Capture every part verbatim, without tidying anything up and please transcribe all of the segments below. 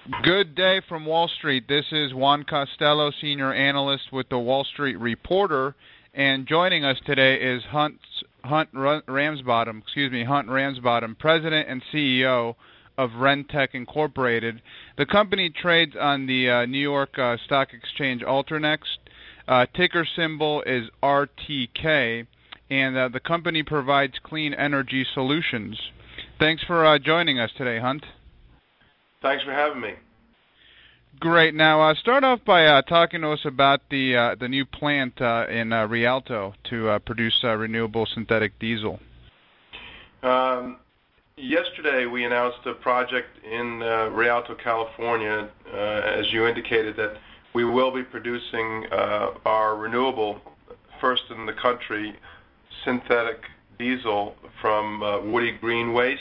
Good day from Wall Street. This is Juan Costello, Senior Analyst with the Wall Street Reporter, and joining us today is Hunt, Hunt Ramsbottom, excuse me, Hunt Ramsbottom, President and C E O of Rentech Incorporated. The company trades on the uh, New York uh, Stock Exchange Alternext. Uh, ticker symbol is R T K, and uh, the company provides clean energy solutions. Thanks for uh, joining us today, Hunt. Thanks for having me. Great. Now, uh, start off by uh, talking to us about the uh, the new plant uh, in uh, Rialto to uh, produce uh, renewable synthetic diesel. Um, yesterday, we announced a project in uh, Rialto, California, uh, as you indicated, that we will be producing uh, our renewable, first in the country, synthetic diesel from uh, woody green waste.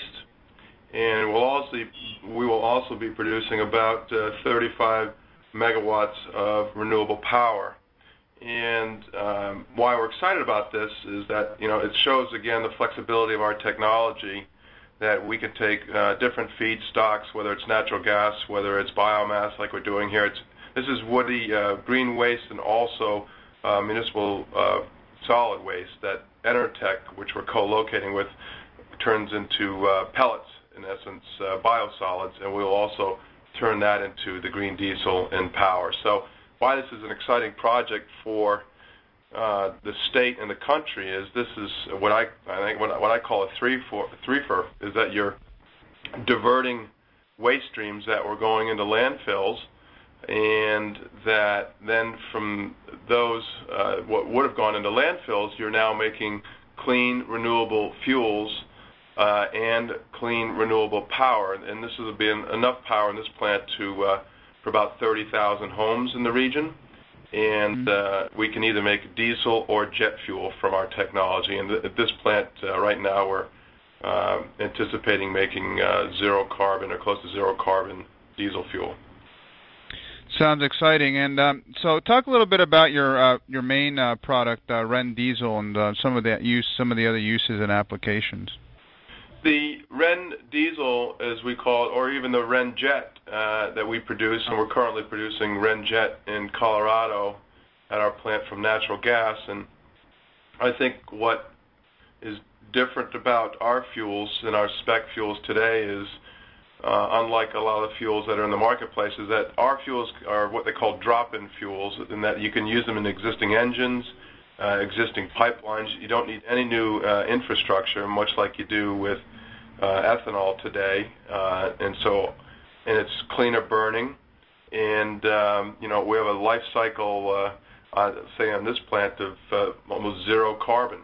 And we'll also, we will also be producing about uh, thirty-five megawatts of renewable power. And um, why we're excited about this is that, you know, it shows, again, the flexibility of our technology, that we can take uh, different feedstocks, whether it's natural gas, whether it's biomass like we're doing here. It's, this is woody uh, green waste and also uh, municipal uh, solid waste that Enertech, which we're co-locating with, turns into uh, pellets, in essence, uh, biosolids, and we'll also turn that into the green diesel and power. So why this is an exciting project for uh, the state and the country is this is what I, I think what, what I call a three for, three-fer, is that you're diverting waste streams that were going into landfills, and that then from those, uh, what would have gone into landfills, you're now making clean, renewable fuels Uh, and clean renewable power, and this has been enough power in this plant to uh, for about thirty thousand homes in the region, and uh, we can either make diesel or jet fuel from our technology. And th- at this plant uh, right now, we're uh, anticipating making uh, zero carbon or close to zero carbon diesel fuel. Sounds exciting. And um, so, talk a little bit about your uh, your main uh, product, uh, Ren Diesel, and uh, some of the use, some of the other uses and applications. The Ren Diesel, as we call it, or even the Ren Jet uh, that we produce, and we're currently producing Ren Jet in Colorado at our plant from natural gas. And I think what is different about our fuels and our spec fuels today is, uh, unlike a lot of fuels that are in the marketplace, is that our fuels are what they call drop-in fuels, in that you can use them in existing engines, uh, existing pipelines. You don't need any new uh, infrastructure, much like you do with Uh, ethanol today, uh, and so, and it's cleaner burning, and um, you know, we have a life cycle, uh, uh, say on this plant, of uh, almost zero carbon.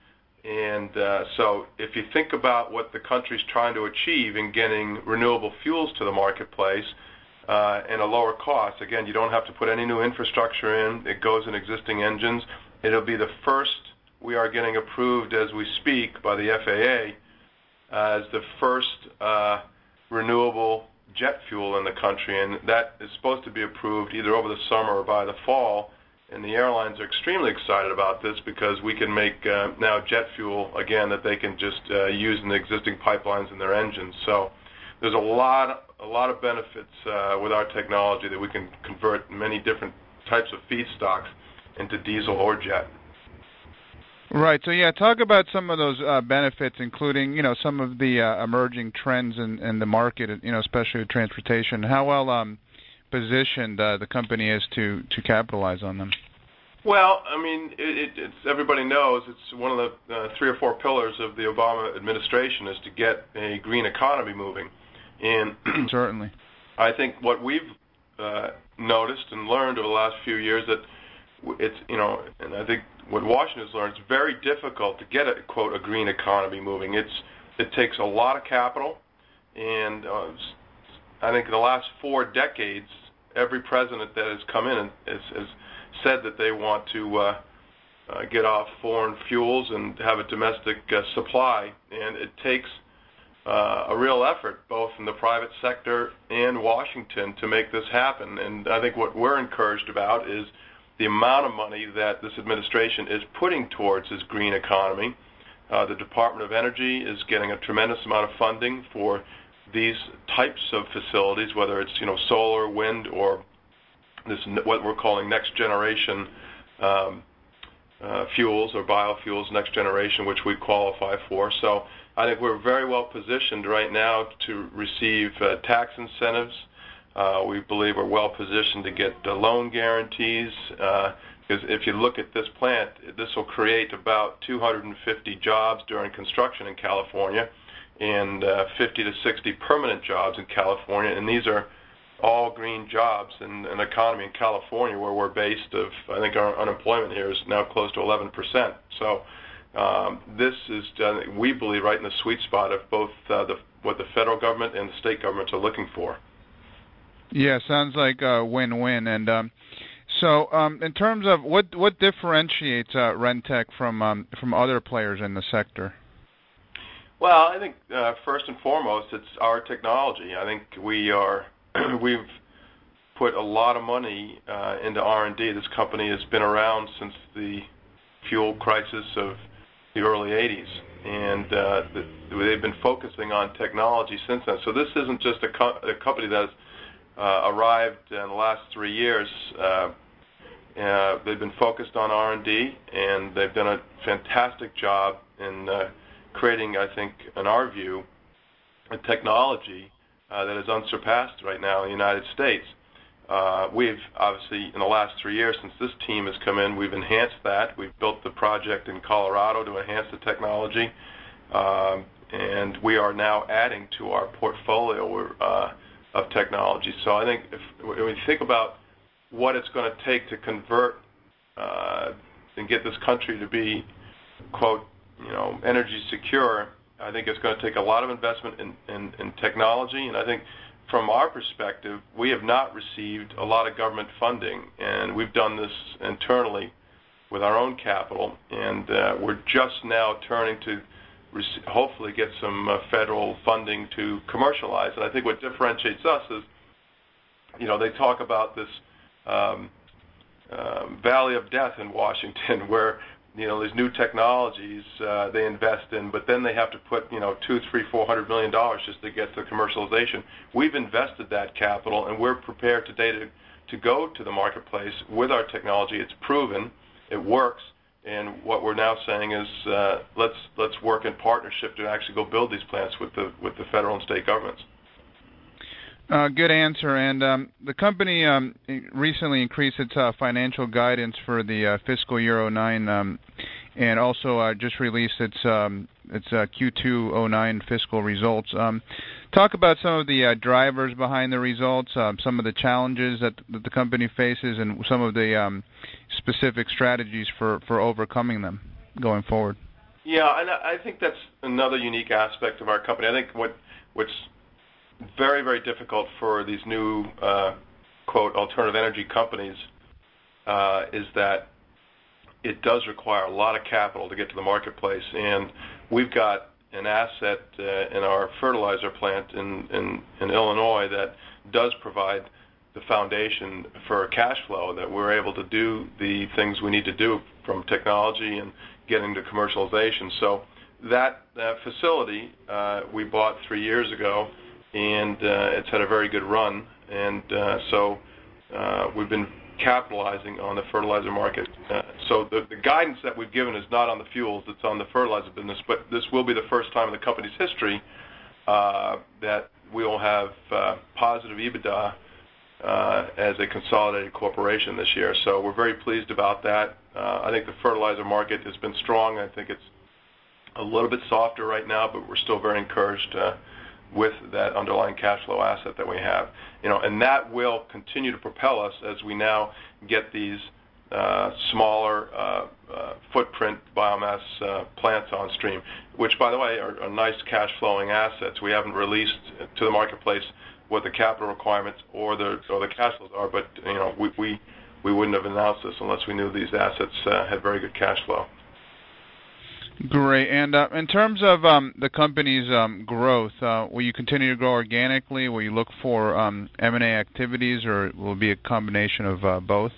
And uh, so, if you think about what the country's trying to achieve in getting renewable fuels to the marketplace uh, and a lower cost, again, you don't have to put any new infrastructure in. It goes in existing engines. It'll be the first. We are getting approved as we speak by the F A A as the first uh, renewable jet fuel in the country, and that is supposed to be approved either over the summer or by the fall. And the airlines are extremely excited about this because we can make uh, now jet fuel, again, that they can just uh, use in the existing pipelines in their engines. So there's a lot, a lot of benefits uh, with our technology that we can convert many different types of feedstocks into diesel or jet. Right. So, yeah, talk about some of those uh, benefits, including, you know, some of the uh, emerging trends in, in the market, you know, especially with transportation. How well um, positioned uh, the company is to, to capitalize on them? Well, I mean, it, it, it's everybody knows it's one of the uh, three or four pillars of the Obama administration is to get a green economy moving. And certainly, I think what we've uh, noticed and learned over the last few years that it's, you know, and I think what Washington's learned, it's very difficult to get a, quote, a green economy moving. It's It takes a lot of capital, and uh, I think in the last four decades, every president that has come in has, has said that they want to uh, uh, get off foreign fuels and have a domestic uh, supply, and it takes uh, a real effort, both in the private sector and Washington, to make this happen. And I think what we're encouraged about is the amount of money that this administration is putting towards this green economy. Uh, the Department of Energy is getting a tremendous amount of funding for these types of facilities, whether it's you know solar, wind, or this what we're calling next generation um, uh, fuels or biofuels, next generation, which we qualify for. So I think we're very well positioned right now to receive uh, tax incentives. Uh, we believe we're well positioned to get the loan guarantees. Uh, because if you look at this plant, this will create about two hundred fifty jobs during construction in California, and uh, fifty to sixty permanent jobs in California. And these are all green jobs in an economy in California where we're based. Of I think our unemployment here is now close to eleven percent. So um, this is, uh, we believe, right in the sweet spot of both uh, the, what the federal government and the state governments are looking for. Yeah, sounds like a win-win. And um, so, um, in terms of what what differentiates uh, Rentech from um, from other players in the sector? Well, I think uh, first and foremost, it's our technology. I think we are we've put a lot of money uh, into R and D. This company has been around since the fuel crisis of the early eighties, and uh, the, they've been focusing on technology since then. So this isn't just a, co- a company that's Uh, arrived in the last three years. Uh, uh, they've been focused on R and D, and they've done a fantastic job in uh, creating, I think, in our view, a technology uh, that is unsurpassed right now in the United States. Uh, we've obviously, in the last three years since this team has come in, we've enhanced that. We've built the project in Colorado to enhance the technology, um, and we are now adding to our portfolio uh, of technology. So I think if, when you think about what it's going to take to convert uh, and get this country to be, quote, you know, energy secure, I think it's going to take a lot of investment in, in, in technology. And I think from our perspective, we have not received a lot of government funding, and we've done this internally with our own capital, and uh, we're just now turning to hopefully get some uh, federal funding to commercialize. And I think what differentiates us is, you know, they talk about this um, uh, valley of death in Washington where, you know, these new technologies uh, they invest in, but then they have to put, you know, two, three, four hundred million dollars just to get to commercialization. We've invested that capital, and we're prepared today to, to go to the marketplace with our technology. It's proven, it works. And what we're now saying is uh, let's let's work in partnership to actually go build these plants with the with the federal and state governments. Uh, good answer. And um, the company um, recently increased its uh, financial guidance for the uh, fiscal year oh nine, um, and also uh, just released its um, its uh, Q two oh nine fiscal results. Um, talk about some of the uh, drivers behind the results, um, some of the challenges that, that the company faces, and some of the um, specific strategies for, for overcoming them going forward. Yeah, and I think that's another unique aspect of our company. I think what what's very, very difficult for these new, uh, quote, alternative energy companies uh, is that it does require a lot of capital to get to the marketplace. And we've got an asset uh, in our fertilizer plant in, in, in Illinois that does provide the foundation for cash flow, that we're able to do the things we need to do from technology and getting to commercialization. So that, that facility uh, we bought three years ago, and uh, it's had a very good run. And uh, so uh, we've been capitalizing on the fertilizer market. Uh, so the, the guidance that we've given is not on the fuels, it's on the fertilizer business, but this will be the first time in the company's history uh, that we will have uh, positive EBITDA uh, as a consolidated corporation this year. So we're very pleased about that. Uh, I think the fertilizer market has been strong. I think it's a little bit softer right now, but we're still very encouraged uh, with that underlying cash flow asset that we have. You know, and that will continue to propel us as we now get these uh, smaller uh, uh, footprint biomass uh, plants on stream, which, by the way, are, are nice cash flowing assets. We haven't released to the marketplace what the capital requirements or the or the cash flows are, but you know, we we, we wouldn't have announced this unless we knew these assets uh, had very good cash flow. Great. And uh, in terms of um, the company's um, growth, uh, will you continue to grow organically? Will you look for um, M and A activities, or will it be a combination of uh, both?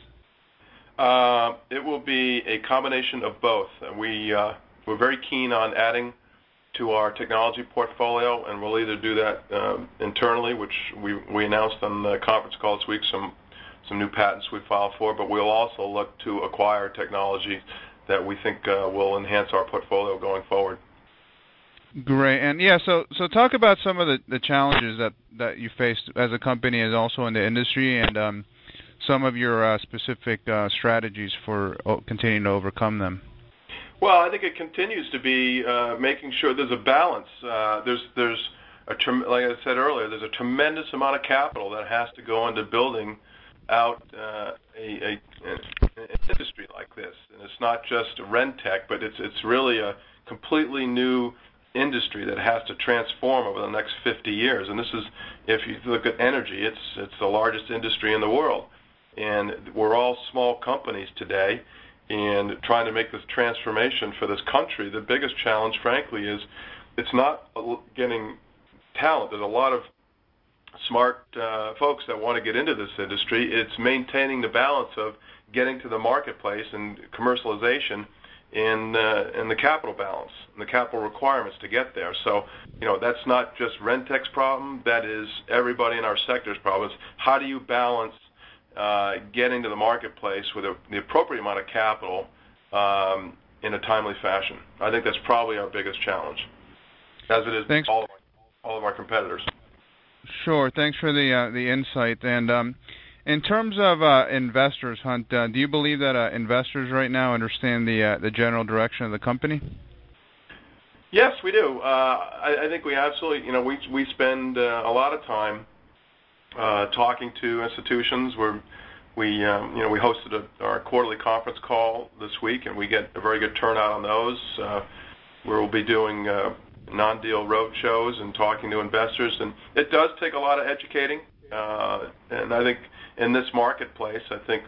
Uh, it will be a combination of both. We, uh, we're very keen on adding to our technology portfolio, and we'll either do that uh, internally, which we, we announced on the conference call this week, some some new patents we filed for, but we'll also look to acquire technology that we think uh, will enhance our portfolio going forward. Great. And yeah, so so talk about some of the, the challenges that, that you faced as a company and also in the industry, and um, some of your uh, specific uh, strategies for uh, continuing to overcome them. Well, I think it continues to be uh, making sure there's a balance. Uh, there's there's a trem- like I said earlier, there's a tremendous amount of capital that has to go into building out uh, a, a, an industry like this, and it's not just Rentech, but it's it's really a completely new industry that has to transform over the next fifty years. And this is, if you look at energy, it's it's the largest industry in the world, and we're all small companies today. And trying to make this transformation for this country, the biggest challenge, frankly, is it's not getting talent. There's a lot of smart uh, folks that want to get into this industry. It's maintaining the balance of getting to the marketplace and commercialization in uh, in the capital balance and the capital requirements to get there. So, you know, that's not just Rentech's problem. That is everybody in our sector's problem. It's how do you balance Uh, getting to the marketplace with a, the appropriate amount of capital um, in a timely fashion. I think that's probably our biggest challenge, as it is Thanks. all of our, all of our competitors. Sure. Thanks for the uh, the insight. And um, in terms of uh, investors, Hunt, uh, do you believe that uh, investors right now understand the uh, the general direction of the company? Yes, we do. Uh, I, I think we absolutely. You know, we we spend uh, a lot of time Uh, talking to institutions. Where we, um, you know, we hosted a, our quarterly conference call this week, and we get a very good turnout on those. Uh, where we'll be doing uh, non-deal road shows and talking to investors, and it does take a lot of educating. Uh, and I think in this marketplace, I think,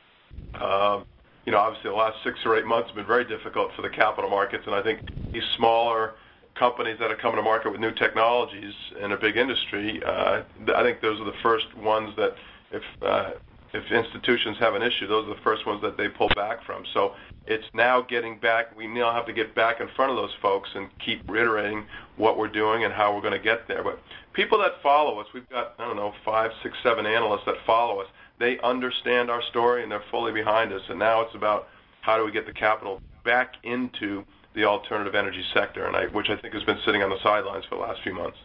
uh, you know, obviously the last six or eight months have been very difficult for the capital markets, and I think these smaller companies that are coming to market with new technologies in a big industry, uh, I think those are the first ones that, if uh, if institutions have an issue, those are the first ones that they pull back from. So it's now getting back. We now have to get back in front of those folks and keep reiterating what we're doing and how we're going to get there. But people that follow us, we've got, I don't know, five, six, seven analysts that follow us. They understand our story and they're fully behind us. And now it's about how do we get the capital back into the alternative energy sector, and I, which I think has been sitting on the sidelines for the last few months.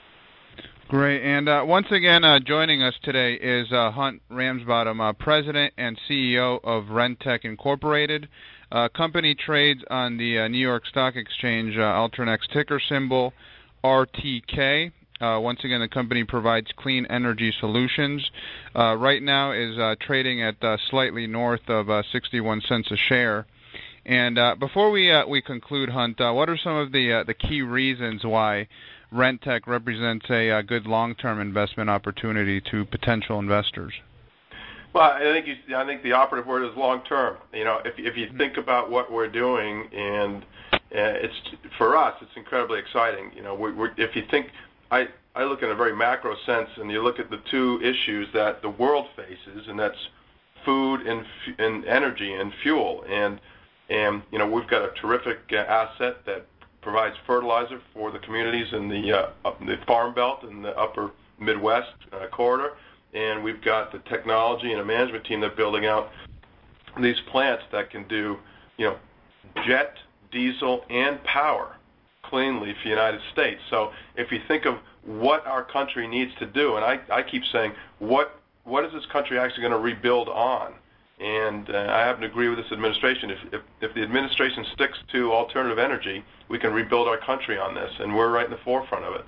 Great. And uh, once again, uh, joining us today is uh, Hunt Ramsbottom, uh, President and C E O of Rentech Incorporated. Uh, company trades on the uh, New York Stock Exchange, uh, Alternex ticker symbol R T K. Uh, once again, the company provides clean energy solutions. Uh, right now is uh, trading at uh, slightly north of uh, sixty-one cents a share. And uh, before we uh, we conclude, Hunt, uh, what are some of the uh, the key reasons why Rentech represents a, a good long-term investment opportunity to potential investors? Well, I think you, I think the operative word is long-term. You know, if if you think about what we're doing, and uh, it's for us, it's incredibly exciting. You know, we're, we're, if you think, I I look in a very macro sense, and you look at the two issues that the world faces, and that's food and and energy and fuel. And And, you know, we've got a terrific uh, asset that provides fertilizer for the communities in the, uh, up the Farm Belt and the upper Midwest uh, corridor. And we've got the technology and a management team that's building out these plants that can do, you know, jet, diesel, and power cleanly for the United States. So if you think of what our country needs to do, and I, I keep saying, what what is this country actually going to rebuild on? And uh, I happen to agree with this administration. If, if, if the administration sticks to alternative energy, we can rebuild our country on this, and we're right in the forefront of it.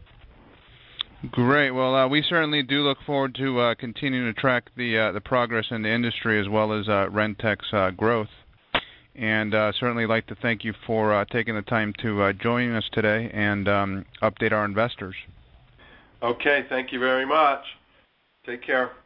Great. Well, uh, we certainly do look forward to uh, continuing to track the uh, the progress in the industry as well as uh, Rentech's uh, growth. And uh, certainly like to thank you for uh, taking the time to uh, join us today and um, update our investors. Okay. Thank you very much. Take care.